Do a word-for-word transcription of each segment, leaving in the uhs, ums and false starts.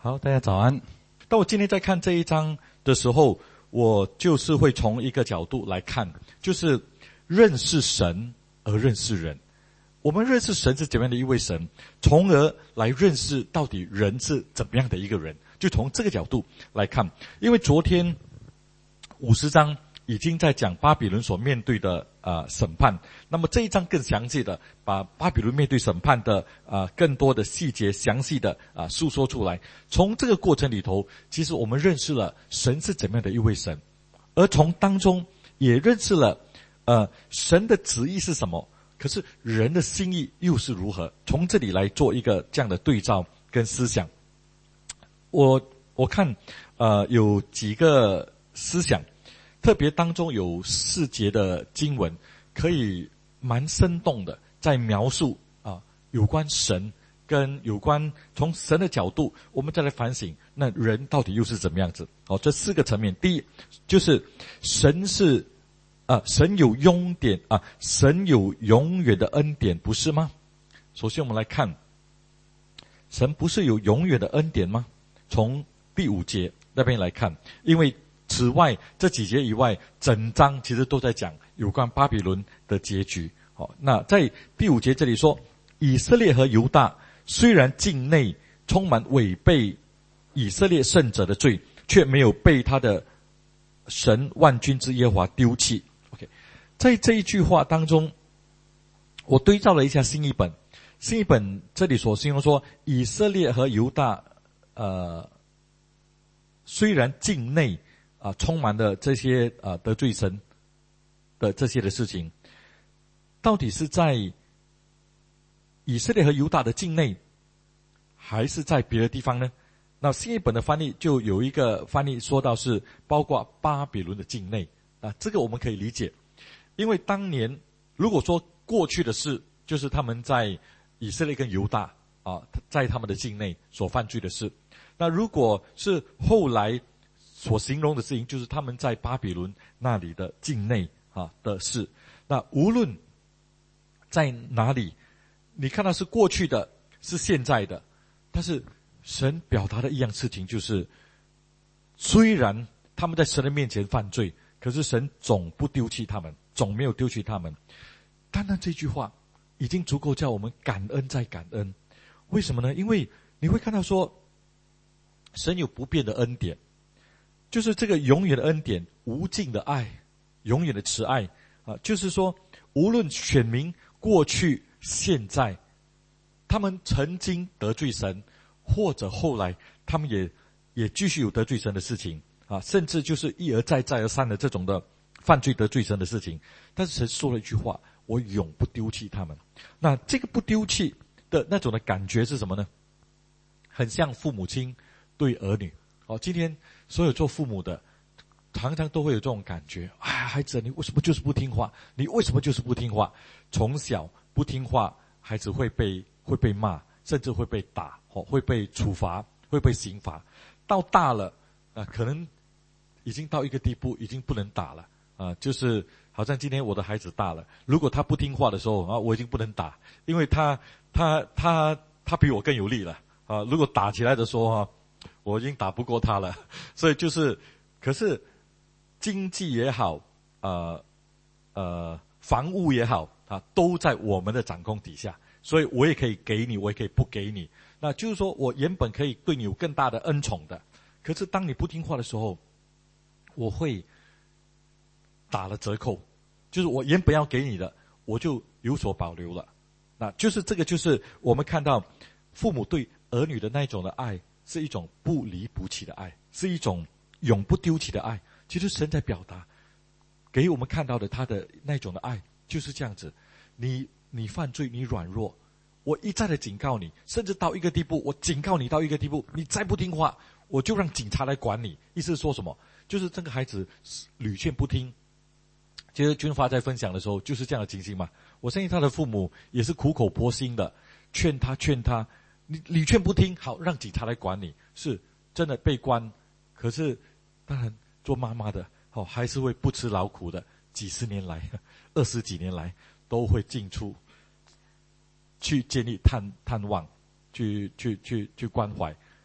好，大家早安。当我今天在看这一章的时候，我就是会从一个角度来看，就是认识神而认识人。我们认识神是怎么样的一位神，从而来认识到底人是怎么样的一个人，就从这个角度来看。因为昨天五十章已经在讲巴比伦所面对的呃审判，那么这一章更详细的把巴比伦面对审判的呃更多的细节详细的啊、呃、述说出来。从这个过程里头，其实我们认识了神是怎么样的一位神，而从当中也认识了呃神的旨意是什么，可是人的心意又是如何，从这里来做一个这样的对照跟思想。我我看呃有几个思想，特别当中有四节的经文，可以蛮生动的在描述啊有关神跟有关从神的角度，我们再来反省那人到底又是怎么样子。好，这四个层面，第一就是神是啊神有永典啊神有永远的恩典，不是吗？首先我们来看，神不是有永远的恩典吗？从第五节那边来看，因为此外这几节以外，整章其实都在讲有关巴比伦的结局。好，那在第五节这里说，以色列和犹大虽然境内充满违背以色列圣者的罪，却没有被他的神万军之耶和华丢弃。 OK， 在这一句话当中，我对照了一下新译本，新译本这里所形容说，以色列和犹大呃虽然境内啊、呃、充满了这些啊、呃、得罪神的这些的事情，到底是在以色列和犹大的境内，还是在别的地方呢？那新译本的翻译就有一个翻译说到是包括巴比伦的境内啊，这个我们可以理解，因为当年如果说过去的事，就是他们在以色列跟犹大啊，在他们的境内所犯罪的事。那如果是后来所形容的事情，就是他们在巴比伦那里的境内啊的事。那无论在哪里，你看到是过去的，是现在的，但是神表达的一样事情就是，虽然他们在神的面前犯罪，可是神总不丢弃他们，总没有丢弃他们。单单这句话已经足够叫我们感恩再感恩。为什么呢？因为你会看到说，神有不变的恩典，就是这个永远的恩典，无尽的爱，永远的慈爱啊！就是说，无论选民过去、现在，他们曾经得罪神，或者后来他们也也继续有得罪神的事情啊，甚至就是一而再、再而三的这种的犯罪得罪神的事情。但是神说了一句话：我永不丢弃他们。那这个不丢弃的那种的感觉是什么呢？很像父母亲对儿女。哦，今天所有做父母的常常都会有这种感觉，哎，孩子你为什么就是不听话？你为什么就是不听话？从小不听话，孩子会被会被骂，甚至会被打，哦，会被处罚，会被刑罚。到大了啊、呃，可能已经到一个地步，已经不能打了啊、呃，就是好像今天我的孩子大了，如果他不听话的时候啊，我已经不能打，因为他他他他比我更有力了啊、呃，如果打起来的时候啊，我已经打不过他了。所以就是，可是经济也好，呃呃房屋也好啊，都在我们的掌控底下，所以我也可以给你，我也可以不给你。那就是说我原本可以对你有更大的恩宠的，可是当你不听话的时候，我会打了折扣，就是我原本要给你的，我就有所保留了。那就是这个，就是我们看到父母对儿女的那种的爱，是一种不离不弃的爱，是一种永不丢弃的爱。其实神在表达给我们看到的他的那种的爱就是这样子。你你犯罪，你软弱，我一再的警告你，甚至到一个地步，我警告你到一个地步，你再不听话，我就让警察来管你。意思是说什么？就是这个孩子屡劝不听。其实军发在分享的时候就是这样的情形嘛。我相信他的父母也是苦口婆心的劝他劝他，你屡劝不听，好，让警察来管你，是真的被关。可是当然做妈妈的哦，还是会不吃劳苦的，几十年来二十几年来都会进出去建立探探望，去去去去关怀。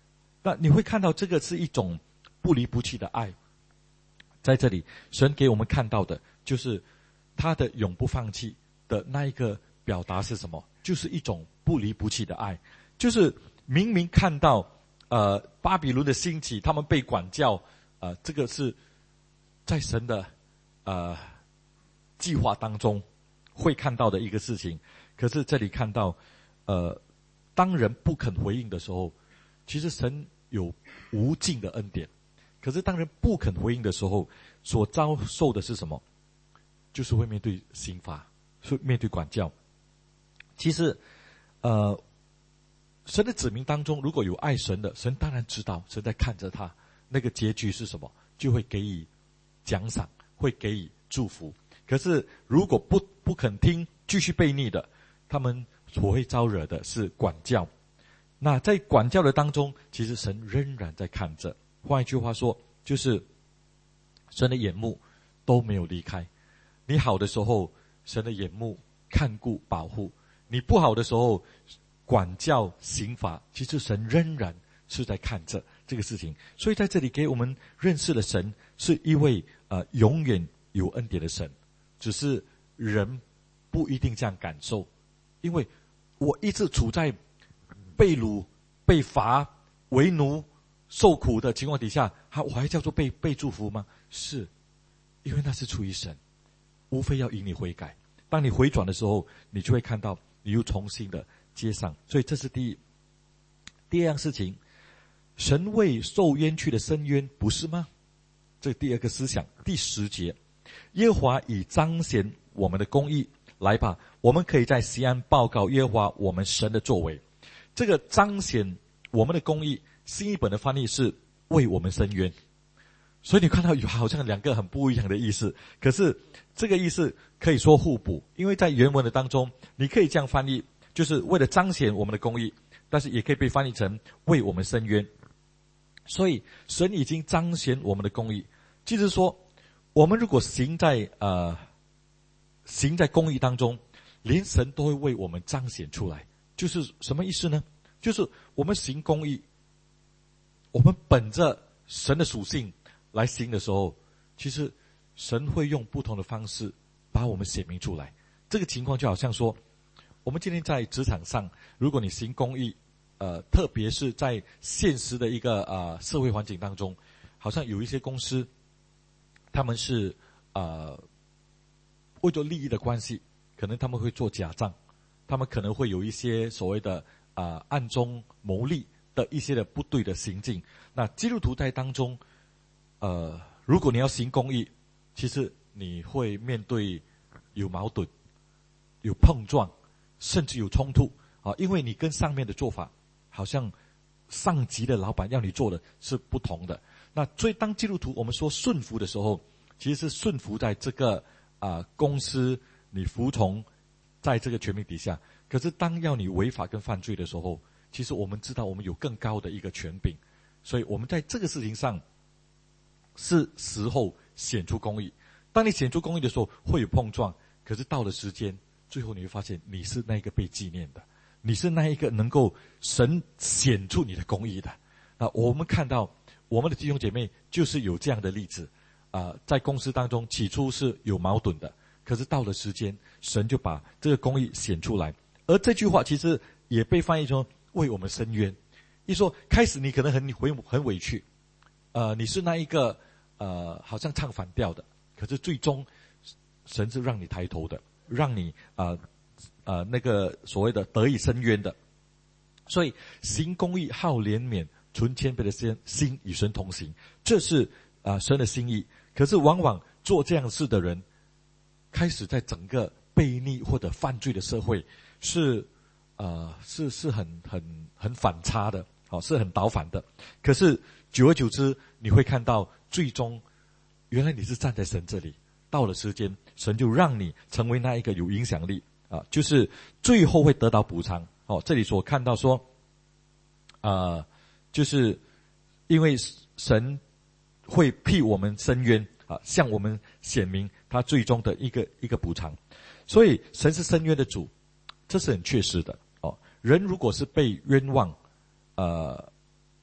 那你会看到这个是一种不离不弃的爱。在这里，神给我们看到的就是他的永不放弃的那一个表达是什么？就是一种不离不弃的爱。就是明明看到呃巴比伦的兴起，他们被管教，呃这个是在神的呃计划当中会看到的一个事情。可是这里看到呃当人不肯回应的时候，其实神有无尽的恩典。可是当人不肯回应的时候，所遭受的是什么？就是会面对刑罚，是面对管教。其实呃神的子民当中，如果有爱神的，神当然知道，神在看着他，那个结局是什么，就会给予奖赏，会给予祝福。可是如果不不肯听，继续悖逆的，他们所会招惹的是管教。那在管教的当中，其实神仍然在看着。换一句话说，就是神的眼目都没有离开。你好的时候，神的眼目看顾保护；你不好的时候，管教刑罚，其实神仍然是在看着这个事情。所以在这里给我们认识了神是一位呃永远有恩典的神，只是人不一定这样感受。因为我一直处在被掳、被罚、为奴、受苦的情况底下，我还叫做被被祝福吗？是，因为那是出于神，无非要引你悔改。当你回转的时候，你就会看到你又重新的接上。所以这是第一。第二样事情，神为受冤屈的伸冤，不是吗？这第二个思想。第十节，耶和华以彰显我们的公义，来吧，我们可以在西安报告耶和华我们神的作为。这个彰显我们的公义，新译本的翻译是为我们伸冤。所以你看到有好像两个很不一样的意思，可是这个意思可以说互补。因为在原文的当中，你可以这样翻译，就是为了彰显我们的公义，但是也可以被翻译成为我们伸冤。所以神已经彰显我们的公义，就是说我们如果行在呃行在公义当中，连神都会为我们彰显出来。就是什么意思呢？就是我们行公义，我们本着神的属性来行的时候，其实神会用不同的方式把我们显明出来。这个情况就好像说，我们今天在职场上，如果你行公义，呃，特别是在现实的一个呃社会环境当中，好像有一些公司，他们是呃为着利益的关系，可能他们会做假账，他们可能会有一些所谓的啊、呃、暗中牟利的一些的不对的行径。那基督徒在当中，呃，如果你要行公义，其实你会面对有矛盾、有碰撞，甚至有冲突啊，因为你跟上面的做法，好像上级的老板要你做的是不同的。那所以当基督徒我们说顺服的时候，其实是顺服在这个啊、呃、公司，你服从在这个权柄底下。可是当要你违法跟犯罪的时候，其实我们知道我们有更高的一个权柄，所以我们在这个事情上是时候显出公义。当你显出公义的时候，会有碰撞，可是到了时间，最后你会发现你是那一个被纪念的，你是那一个能够神显出你的公义的。那我们看到我们的弟兄姐妹就是有这样的例子啊、呃，在公司当中起初是有矛盾的，可是到了时间，神就把这个公义显出来。而这句话其实也被翻译成为我们伸冤。一说开始你可能很很很委屈，呃，你是那一个呃好像唱反调的，可是最终神是让你抬头的，让你啊呃, 呃那个所谓的得以伸冤的。所以行公义、好怜悯、存谦卑的心，心与神同行，这是啊、呃、神的心意。可是往往做这样的事的人，开始在整个悖逆或者犯罪的社会，是呃是是很很很反差的，好、哦、是很倒反的。可是久而久之，你会看到最终，原来你是站在神这里，到了时间，神就让你成为那一个有影响力啊，就是最后会得到补偿。哦，这里所看到说，啊、呃，就是因为神会替我们伸冤啊，向我们显明他最终的一个一个补偿。所以神是伸冤的主，这是很确实的哦。人如果是被冤枉，呃，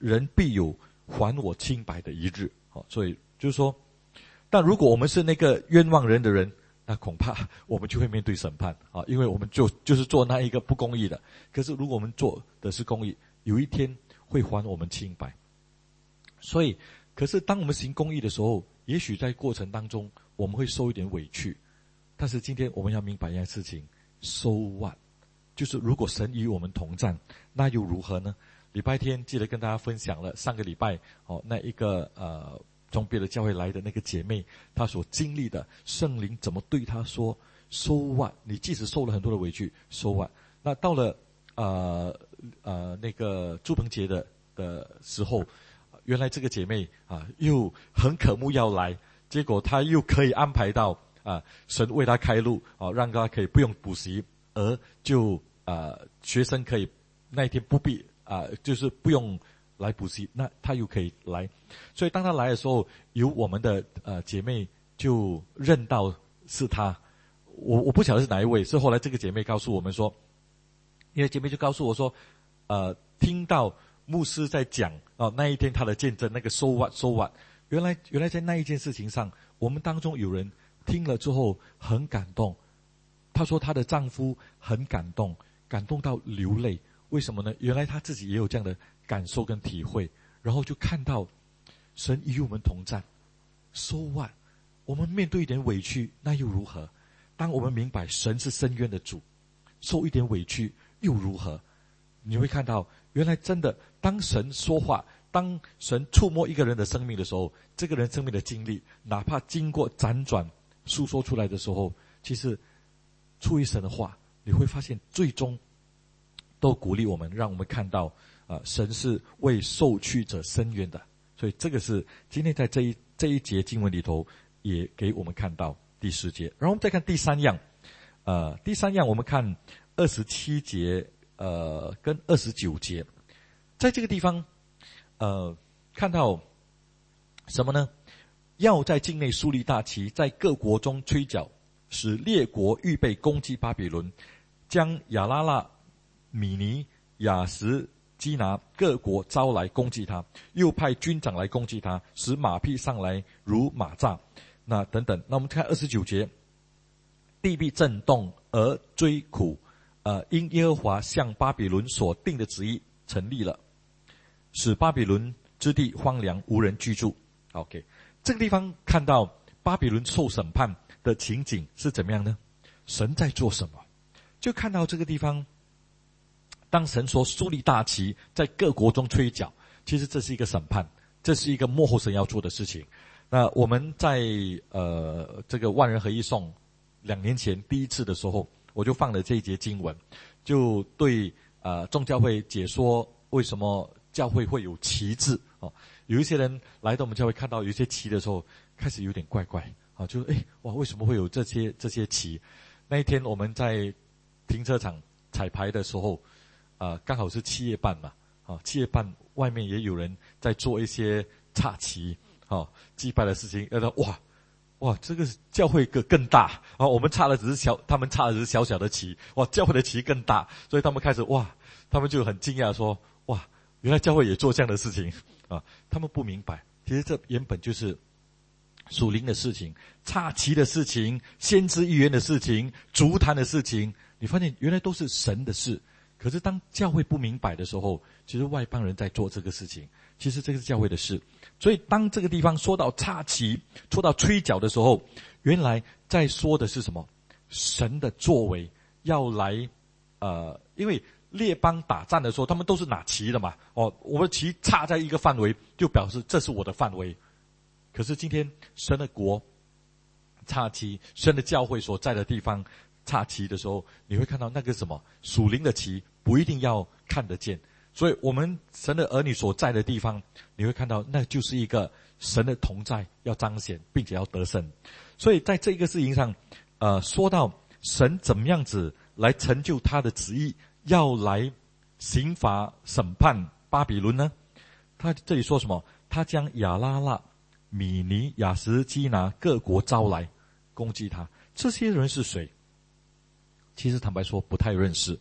人必有还我清白的一日。好，所以就是说，但如果我们是那个冤枉人的人，那恐怕我们就会面对审判啊，因为我们就就是做那一个不公义的。可是如果我们做的是公义，有一天会还我们清白。所以，可是当我们行公义的时候，也许在过程当中我们会受一点委屈。但是今天我们要明白一件事情 ，so what？ 就是如果神与我们同在，那又如何呢？礼拜天记得跟大家分享了上个礼拜哦，那一个呃从别的教会来的那个姐妹，她所经历的圣灵怎么对她说 ，so what？ 你即使受了很多的委屈 ，so what？ 那到了呃呃那个祝棚节的的时候，原来这个姐妹啊又很渴慕要来，结果她又可以安排到啊神为她开路啊，让她可以不用补习，而就啊学生可以那一天不必。啊、呃，就是不用来补习，那他又可以来，所以当他来的时候，有我们的呃姐妹就认到是他，我我不晓得是哪一位，是后来这个姐妹告诉我们说，因为姐妹就告诉我说，呃，听到牧师在讲哦、呃、那一天他的见证，那个 so what so what， 原来原来在那一件事情上，我们当中有人听了之后很感动，她说她的丈夫很感动，感动到流泪。为什么呢？原来他自己也有这样的感受跟体会，然后就看到神与我们同在。So what？ 我们面对一点委屈，那又如何？当我们明白神是深渊的主，受一点委屈又如何？你会看到，原来真的，当神说话，当神触摸一个人的生命的时候，这个人生命的经历，哪怕经过辗转诉说出来的时候，其实出于神的话，你会发现最终都鼓励我们，让我们看到啊、呃，神是为受屈者伸冤的。所以这个是今天在这一这一节经文里头也给我们看到第十节。然后我们再看第三样，呃，第三样我们看二十七节，呃，跟二十九节，在这个地方，呃，看到什么呢？要在境内树立大旗，在各国中吹角，使列国预备攻击巴比伦，将亚拉腊、米尼、雅什基拿各国招来攻击他，又派军长来攻击他，使马匹上来如马蚱。那等等，那我们看二十九节，地必震动而追苦，呃，因耶和华向巴比伦所定的旨意成立了，使巴比伦之地荒凉，无人居住。OK， 这个地方看到巴比伦受审判的情景是怎么样呢？神在做什么？就看到这个地方，当神说树立大旗，在各国中吹角，其实这是一个审判，这是一个末后神要做的事情。那我们在呃这个万人合一颂两年前第一次的时候，我就放了这一节经文，就对呃众教会解说为什么教会会有旗帜哦。有一些人来到我们教会看到有一些旗的时候，开始有点怪怪啊，就诶哇为什么会有这些这些旗？那一天我们在停车场彩排的时候，呃刚好是七月半嘛，啊七月半外面也有人在做一些插旗。哦，祭拜的事情，呃，哇，哇，这个教会更更大啊！我们插的只是小，他们插的只是小小的旗，哇，教会的旗更大，所以他们开始哇，他们就很惊讶说，哇，原来教会也做这样的事情啊！他们不明白，其实这原本就是属灵的事情，插旗的事情，先知预言的事情，足坛的事情，你发现原来都是神的事。可是当教会不明白的时候，其实外邦人在做这个事情，其实这个是教会的事。所以当这个地方说到插旗，说到吹角的时候，原来在说的是什么？神的作为要来，呃，因为列邦打仗的时候，他们都是拿旗的嘛，哦，我的旗插在一个范围，就表示这是我的范围。可是今天神的国插旗，神的教会所在的地方插旗的时候，你会看到那个什么属灵的旗不一定要看得见，所以我们神的儿女所在的地方，你会看到那就是一个神的同在要彰显，并且要得胜。所以在这个事情上，呃，说到神怎么样子来成就他的旨意，要来刑罚审判巴比伦呢？他这里说什么？他将亚拉腊、米尼、雅什基拿各国招来攻击他。这些人是谁？其实坦白说不太认识，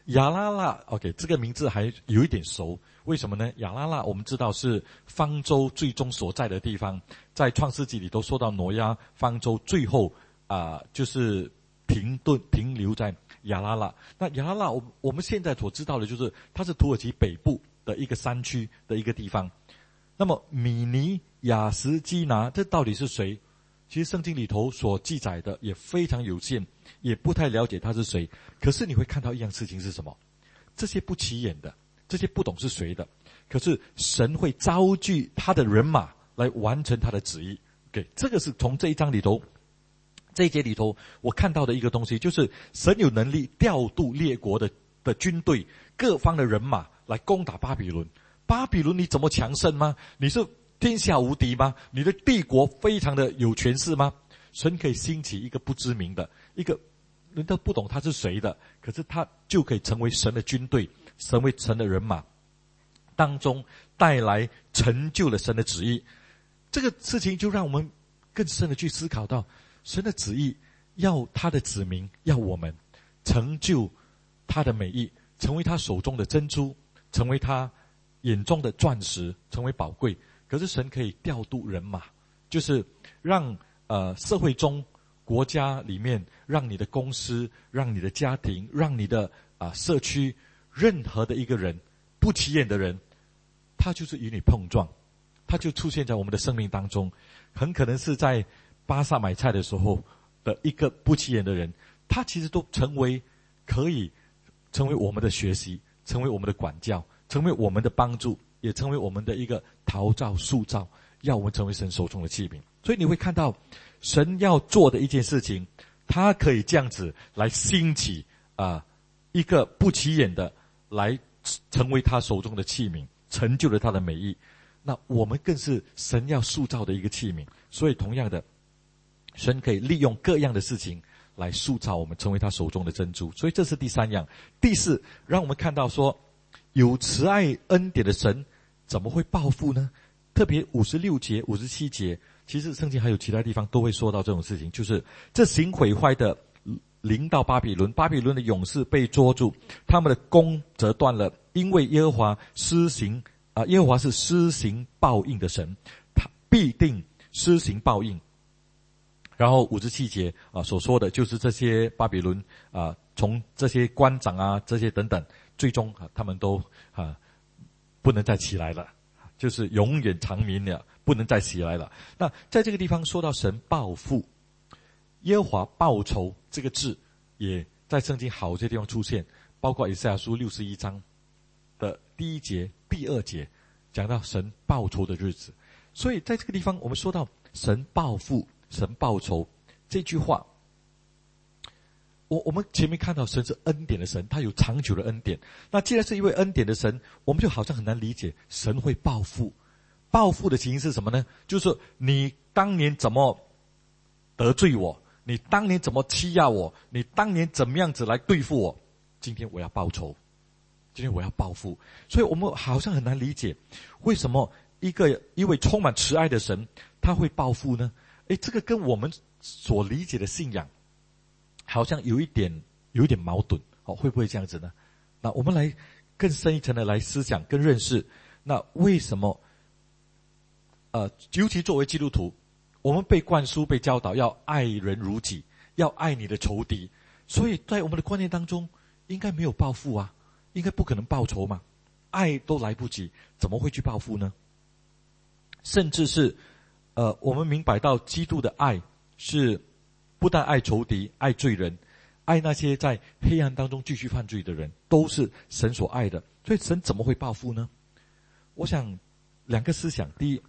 亚拉腊 ，OK， 这个名字还有一点熟，为什么呢？亚拉腊我们知道是方舟最终所在的地方，在创世纪里都说到挪亚方舟最后啊、呃，就是停顿停留在亚拉腊。那亚拉腊，我我们现在所知道的就是它是土耳其北部的一个山区的一个地方。那么米尼亚什基拿这到底是谁？其实圣经里头所记载的也非常有限，也不太了解他是谁。可是你会看到一样事情是什么？这些不起眼的，这些不懂是谁的，可是神会召聚他的人马来完成他的旨意。OK， 这个是从这一章里头，这一节里头我看到的一个东西，就是神有能力调度列国的的军队，各方的人马来攻打巴比伦。巴比伦你怎么强盛吗？你是天下无敌吗？你的帝国非常的有权势吗？神可以兴起一个不知名的，一个人都不懂他是谁的，可是他就可以成为神的军队，成为神的人马当中，带来成就了神的旨意。这个事情就让我们更深的去思考到，神的旨意要他的子民，要我们成就他的美意，成为他手中的珍珠，成为他眼中的钻石，成为宝贵。可是神可以调度人马，就是让呃社会中国家里面，让你的公司，让你的家庭，让你的啊、呃、社区，任何的一个人不起眼的人，他就是与你碰撞，他就出现在我们的生命当中。很可能是在巴萨买菜的时候的一个不起眼的人，他其实都成为可以成为我们的学习，成为我们的管教，成为我们的帮助，也成为我们的一个陶造塑造，要我们成为神手中的器皿。所以你会看到神要做的一件事情，他可以这样子来兴起啊、呃、一个不起眼的来成为他手中的器皿，成就了他的美意。那我们更是神要塑造的一个器皿。所以同样的，神可以利用各样的事情来塑造我们，成为他手中的珍珠。所以这是第三样。第四，让我们看到说，有慈爱恩典的神怎么会报复呢？特别五十六节、五十七节，其实圣经还有其他地方都会说到这种事情，就是这行毁坏的临到巴比伦，巴比伦的勇士被捉住，他们的弓折断了，因为耶和华施行啊、呃，耶和华是施行报应的神，他必定施行报应。然后五十七节啊、呃、所说的就是这些巴比伦啊、呃，从这些官长啊这些等等，最终啊他们都啊、呃、不能再起来了，就是永远长眠了，不能再起来了。那在这个地方说到神报复，耶和华报仇这个字也在圣经好些地方出现，包括以赛亚书六十一章的第一节、第二节，讲到神报仇的日子。所以在这个地方我们说到神报复、神报仇这句话，我我们前面看到神是恩典的神，他有长久的恩典。那既然是一位恩典的神，我们就好像很难理解神会报复。报复的情形是什么呢？就是你当年怎么得罪我，你当年怎么欺压我，你当年怎么样子来对付我，今天我要报仇，今天我要报复。所以我们好像很难理解为什么一个一位充满慈爱的神他会报复呢？诶，这个跟我们所理解的信仰好像有一点有一点矛盾，哦，会不会这样子呢？那我们来更深一层的来思想跟认识，那为什么呃，尤其作为基督徒，我们被灌输、被教导要爱人如己，要爱你的仇敌，所以在我们的观念当中，应该没有报复啊，应该不可能报仇嘛，爱都来不及，怎么会去报复呢？甚至是呃，我们明白到基督的爱是不但爱仇敌、爱罪人，爱那些在黑暗当中继续犯罪的人，都是神所爱的。所以神怎么会报复呢？我想两个思想。第一，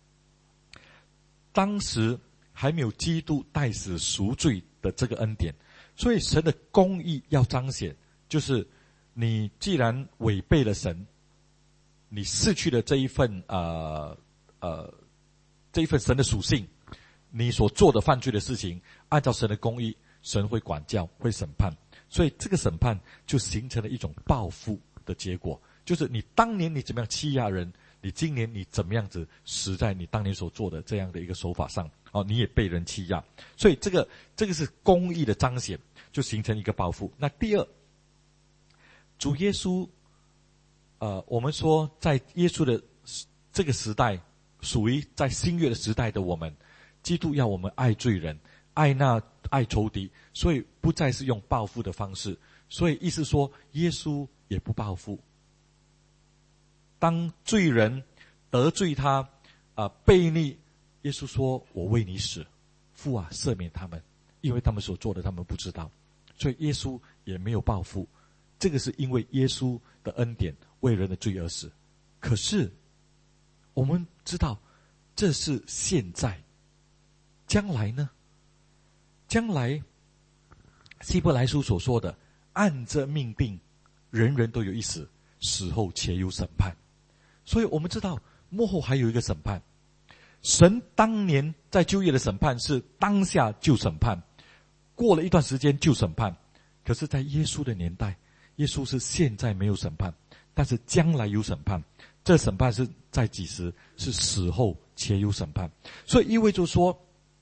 当时还没有基督代死赎罪的这个恩典，所以神的公义要彰显，就是你既然违背了神，你失去了这一份呃呃这一份神的属性，你所做的犯罪的事情，按照神的公义，神会管教，会审判。所以这个审判就形成了一种报复的结果，就是你当年你怎么样欺压人，你今年你怎么样子死在你当年所做的这样的一个手法上，哦，你也被人欺压。所以这个这个是公义的彰显，就形成一个报复。那第二， 主耶稣，呃，我们说在耶稣的这个时代，属于在新约的时代的我们，基督要我们爱罪人，爱那爱仇敌，所以不再是用报复的方式。所以意思说，耶稣也不报复。当罪人得罪他，啊、呃，悖逆，耶稣说：“我为你死，父啊，赦免他们，因为他们所做的，他们不知道。”所以耶稣也没有报复，这个是因为耶稣的恩典为人的罪而死。可是我们知道，这是现在，将来呢？将来希伯来书所说的，按着命定，人人都有一死，死后且有审判。所以我们知道末后还有一个审判。神当年在旧约的审判是当下就审判，过了一段时间就审判。可是在耶稣的年代，耶稣是现在没有审判，但是将来有审判。这审判是在几时？是死后且有审判。所以意味着说，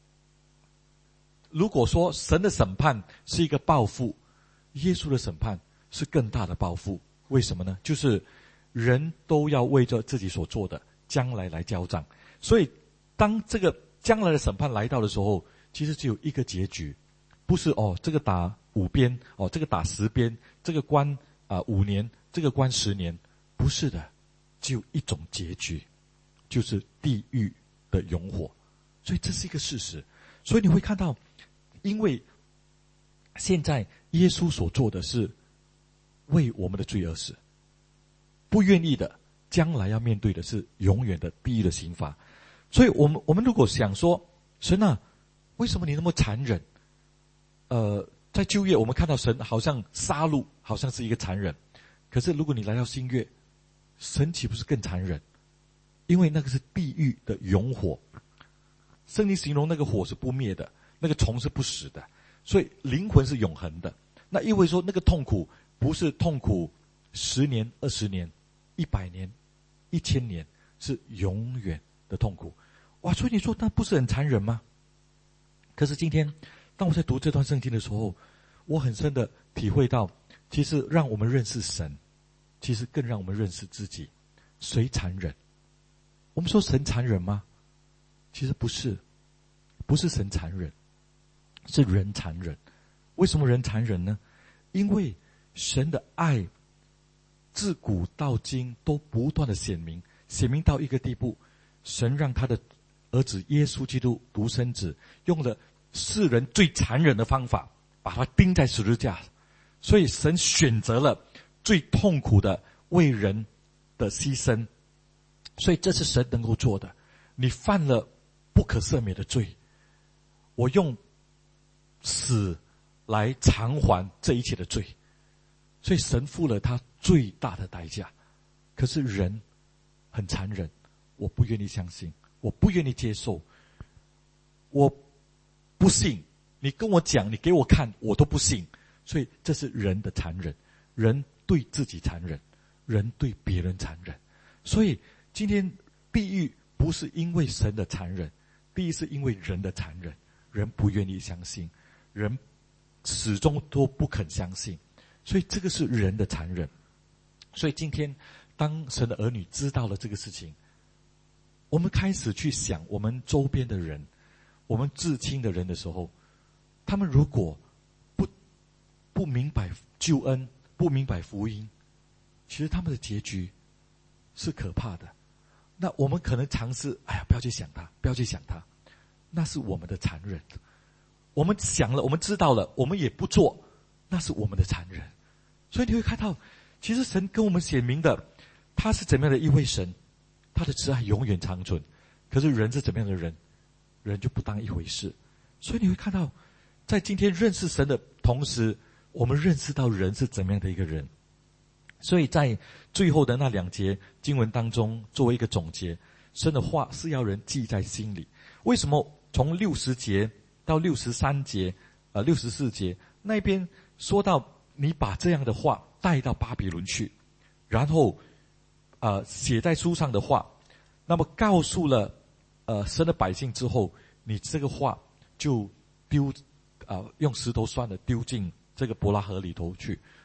如果说神的审判是一个报复，耶稣的审判是更大的报复。为什么呢？就是人都要为着自己所做的将来来交账。所以当这个将来的审判来到的时候，其实只有一个结局，不是哦这个打五鞭，哦这个打十鞭，这个关啊、呃、五年，这个关十年，不是的，只有一种结局，就是地狱的永火。所以这是一个事实。所以你会看到，因为现在耶稣所做的是为我们的罪而死，不愿意的将来要面对的是永远的地狱的刑罚。所以我们我们如果想说，神啊，为什么你那么残忍？呃，在旧约我们看到神好像杀戮，好像是一个残忍。可是如果你来到新约，神岂不是更残忍？因为那个是地狱的永火。圣经形容那个火是不灭的，那个虫是不死的，所以灵魂是永恒的。那意味说那个痛苦不是痛苦十年、二十年、一百年、一千年，是永远的痛苦。哇，所以你说那不是很残忍吗？可是今天当我在读这段圣经的时候，我很深的体会到，其实让我们认识神，其实更让我们认识自己。谁残忍？我们说神残忍吗？其实不是，不是神残忍，是人残忍。为什么人残忍呢？因为神的爱自古到今都不断的显明，显明到一个地步，神让他的儿子耶稣基督独生子，用了世人最残忍的方法，把他钉在十字架。所以神选择了最痛苦的为人的牺牲。所以这是神能够做的。你犯了不可赦免的罪，我用死来偿还这一切的罪。所以神付了他最大的代价。可是人很残忍，我不愿意相信，我不愿意接受，我不信，你跟我讲，你给我看，我都不信。所以这是人的残忍，人对自己残忍，人对别人残忍。所以今天地狱不是因为神的残忍，第一是因为人的残忍，人不愿意相信，人始终都不肯相信。所以这个是人的残忍。所以今天当神的儿女知道了这个事情，我们开始去想我们周边的人，我们至亲的人的时候，他们如果不不明白救恩，不明白福音，其实他们的结局是可怕的。那我们可能尝试，哎呀，不要去想他，不要去想他，那是我们的残忍。我们想了，我们知道了，我们也不做，那是我们的残忍。所以你会看到，其实神跟我们显明的，他是怎么样的一位神，他的慈爱永远长存。可是人是怎么样的人，人就不当一回事。所以你会看到，在今天认识神的同时，我们认识到人是怎么样的一个人。所以在最后的那两节经文当中，作为一个总结，神的话是要人记在心里。为什么从六十节到六十三节，呃，六十四节那边说到，你把这样的话带到巴比伦去，然后，呃，写在书上的话，那么告诉了，呃，神的百姓之后，你这个话就丢，呃，用石头拴的丢进这个伯拉河里头去。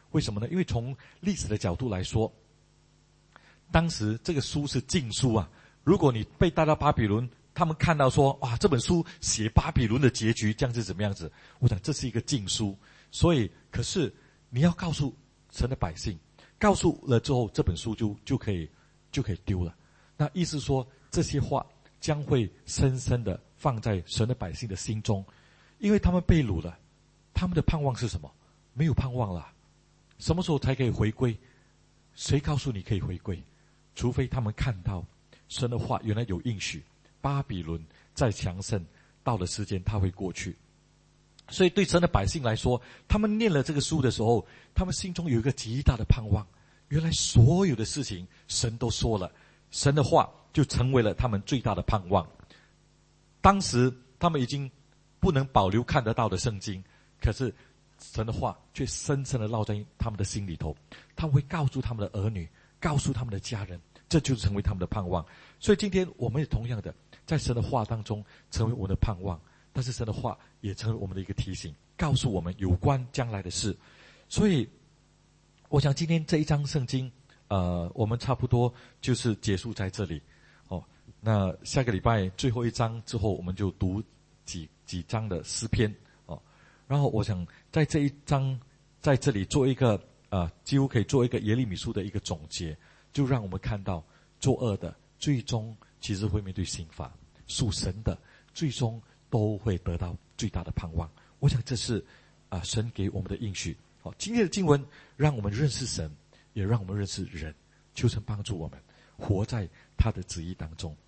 为什么呢？因为从历史的角度来说，当时这个书是禁书啊。如果你被带到巴比伦，他们看到说，哇，这本书写巴比伦的结局，这样是怎么样子？我想这是一个禁书。所以，可是你要告诉神的百姓，告诉了之后，这本书就就可以就可以丢了。那意思说，这些话将会深深的放在神的百姓的心中，因为他们被掳了，他们的盼望是什么？没有盼望了。什么时候才可以回归？谁告诉你可以回归？除非他们看到神的话原来有应许，巴比伦再强盛，到了时间它会过去。所以对神的百姓来说，他们念了这个书的时候，他们心中有一个极大的盼望，原来所有的事情神都说了，神的话就成为了他们最大的盼望。当时他们已经不能保留看得到的圣经，可是神的话却深深地烙在他们的心里头，他们会告诉他们的儿女，告诉他们的家人，这就是成为他们的盼望。所以今天我们也同样的在神的话当中成为我们的盼望，但是神的话也成为我们的一个提醒，告诉我们有关将来的事。所以我想今天这一章圣经呃，我们差不多就是结束在这里哦。那下个礼拜最后一章之后，我们就读几几章的诗篇哦。然后我想在这一章在这里做一个呃，几乎可以做一个耶利米书的一个总结，就让我们看到作恶的最终其实会面对刑罚，属神的最终都会得到最大的盼望。我想这是啊、呃、神给我们的应许。好，今天的经文让我们认识神，也让我们认识人，求神帮助我们活在他的旨意当中。